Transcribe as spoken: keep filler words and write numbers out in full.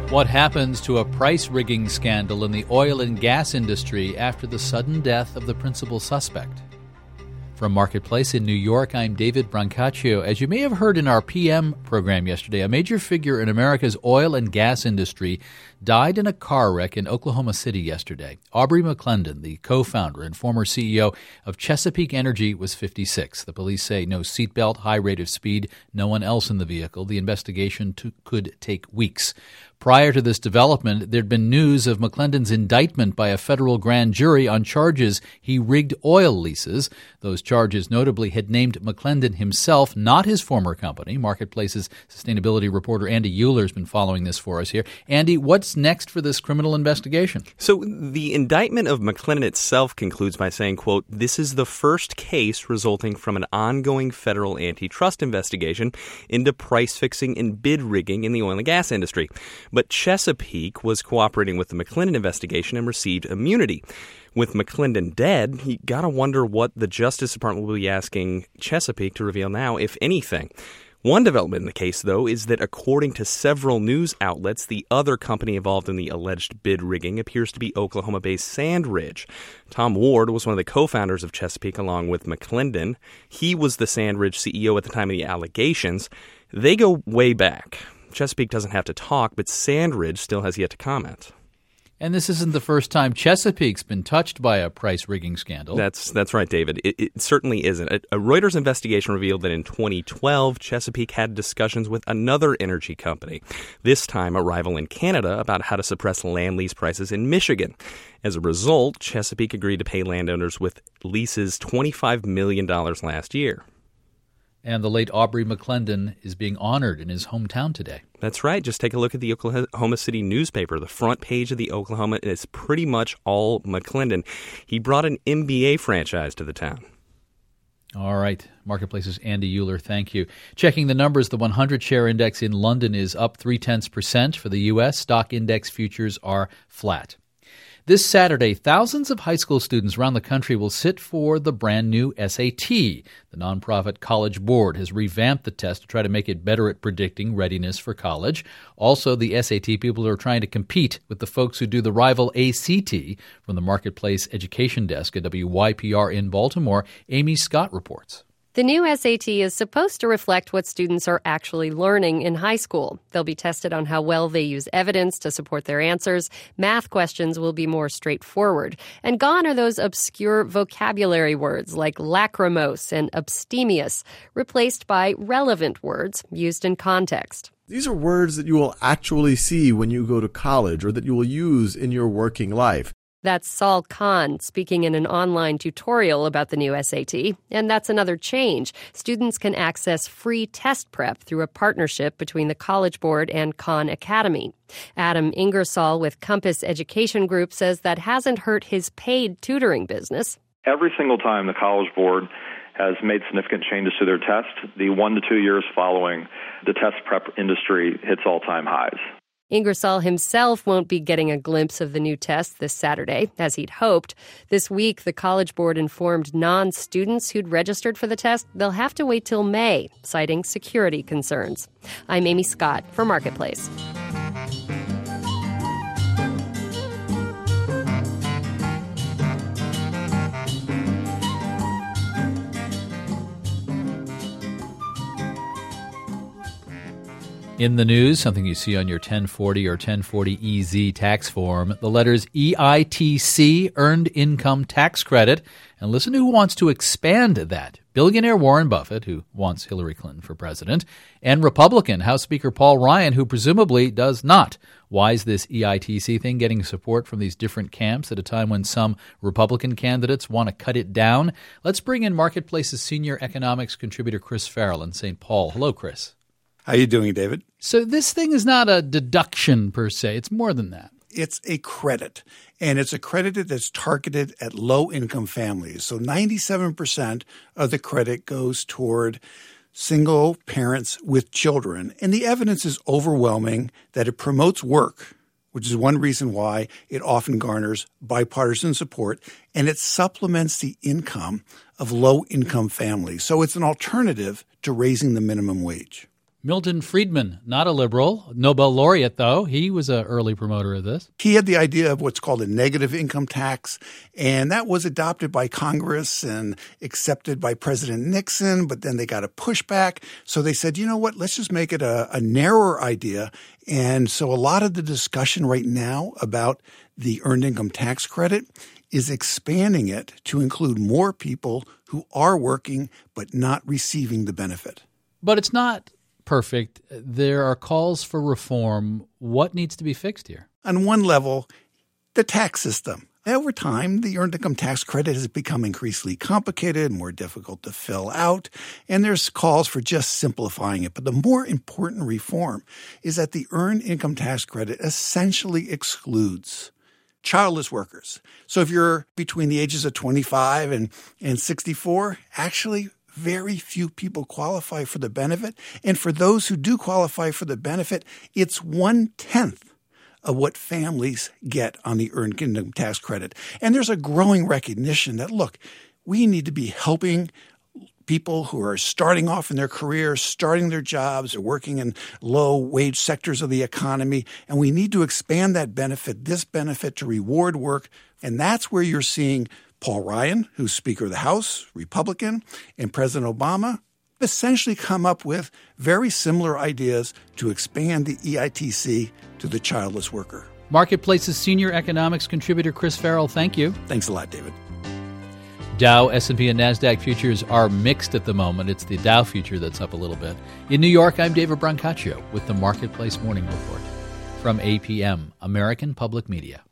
What happens to a price rigging scandal in the oil and gas industry after the sudden death of the principal suspect? From Marketplace in New York, I'm David Brancaccio. As you may have heard in our P M program yesterday, a major figure in America's oil and gas industry died in a car wreck in Oklahoma City yesterday. Aubrey McClendon, the co-founder and former C E O of Chesapeake Energy, was fifty-six. The police say no seatbelt, high rate of speed, no one else in the vehicle. The investigation to, could take weeks. Prior to this development, there'd been news of McClendon's indictment by a federal grand jury on charges he rigged oil leases. Those charges notably had named McClendon himself, not his former company. Marketplace's sustainability reporter Andy Euler has been following this for us here. Andy, what's next for this criminal investigation? So the indictment of McClendon itself concludes by saying, quote, "This is the first case resulting from an ongoing federal antitrust investigation into price fixing and bid rigging in the oil and gas industry." But Chesapeake was cooperating with the McClendon investigation and received immunity. With McClendon dead, you got to wonder what the Justice Department will be asking Chesapeake to reveal now, if anything. One development in the case, though, is that according to several news outlets, the other company involved in the alleged bid rigging appears to be Oklahoma-based SandRidge. Tom Ward was one of the co-founders of Chesapeake along with McClendon. He was the SandRidge C E O at the time of the allegations. They go way back. Chesapeake doesn't have to talk, but SandRidge still has yet to comment. And this isn't the first time Chesapeake's been touched by a price rigging scandal. That's that's right, David. It, it certainly isn't. A, a Reuters investigation revealed that in twenty twelve, Chesapeake had discussions with another energy company, this time a rival in Canada, about how to suppress land lease prices in Michigan. As a result, Chesapeake agreed to pay landowners with leases twenty-five million dollars last year. And the late Aubrey McClendon is being honored in his hometown today. That's right. Just take a look at the Oklahoma City newspaper. The front page of the Oklahoma is pretty much all McClendon. He brought an N B A franchise to the town. All right. Marketplace's Andy Euler, thank you. Checking the numbers, the one hundred share index in London is up three-tenths percent. For the U S, stock index futures are flat. This Saturday, thousands of high school students around the country will sit for the brand new S A T. The nonprofit College Board has revamped the test to try to make it better at predicting readiness for college. Also, the S A T people are trying to compete with the folks who do the rival A C T. From the Marketplace Education Desk at W Y P R in Baltimore, Amy Scott reports. The new S A T is supposed to reflect what students are actually learning in high school. They'll be tested on how well they use evidence to support their answers. Math questions will be more straightforward. And gone are those obscure vocabulary words like lachrymose and abstemious, replaced by relevant words used in context. These are words that you will actually see when you go to college or that you will use in your working life. That's Saul Khan speaking in an online tutorial about the new S A T. And that's another change. Students can access free test prep through a partnership between the College Board and Khan Academy. Adam Ingersoll with Compass Education Group says that hasn't hurt his paid tutoring business. Every single time the College Board has made significant changes to their test, the one to two years following, the test prep industry hits all-time highs. Ingersoll himself won't be getting a glimpse of the new test this Saturday, as he'd hoped. This week, the College Board informed non-students who'd registered for the test they'll have to wait till May, citing security concerns. I'm Amy Scott for Marketplace. In the news, something you see on your ten forty or ten forty E Z tax form, the letters E I T C, Earned Income Tax Credit. And listen to who wants to expand that. Billionaire Warren Buffett, who wants Hillary Clinton for president, and Republican House Speaker Paul Ryan, who presumably does not. Why is this E I T C thing getting support from these different camps at a time when some Republican candidates want to cut it down? Let's bring in Marketplace's senior economics contributor Chris Farrell in Saint Paul. Hello, Chris. How are you doing, David? So this thing is not a deduction per se. It's more than that. It's a credit, and it's a credit that's targeted at low-income families. So ninety-seven percent of the credit goes toward single parents with children. And the evidence is overwhelming that it promotes work, which is one reason why it often garners bipartisan support, and it supplements the income of low-income families. So it's an alternative to raising the minimum wage. Milton Friedman, not a liberal, Nobel laureate, though. He was an early promoter of this. He had the idea of what's called a negative income tax, and that was adopted by Congress and accepted by President Nixon, but then they got a pushback. So they said, you know what, let's just make it a, a narrower idea. And so a lot of the discussion right now about the earned income tax credit is expanding it to include more people who are working but not receiving the benefit. But it's not perfect. There are calls for reform. What needs to be fixed here? On one level, the tax system. Over time, the earned income tax credit has become increasingly complicated, more difficult to fill out, and there's calls for just simplifying it. But the more important reform is that the earned income tax credit essentially excludes childless workers. So if you're between the ages of twenty-five and, and sixty-four, actually very few people qualify for the benefit. And for those who do qualify for the benefit, it's one-tenth of what families get on the earned income tax credit. And there's a growing recognition that, look, we need to be helping people who are starting off in their careers, starting their jobs, or working in low-wage sectors of the economy, and we need to expand that benefit, this benefit, to reward work. And that's where you're seeing Paul Ryan, who's Speaker of the House, Republican, and President Obama essentially come up with very similar ideas to expand the E I T C to the childless worker. Marketplace's senior economics contributor Chris Farrell, thank you. Thanks a lot, David. Dow, S and P, and NASDAQ futures are mixed at the moment. It's the Dow future that's up a little bit. In New York, I'm David Brancaccio with the Marketplace Morning Report from A P M, American Public Media.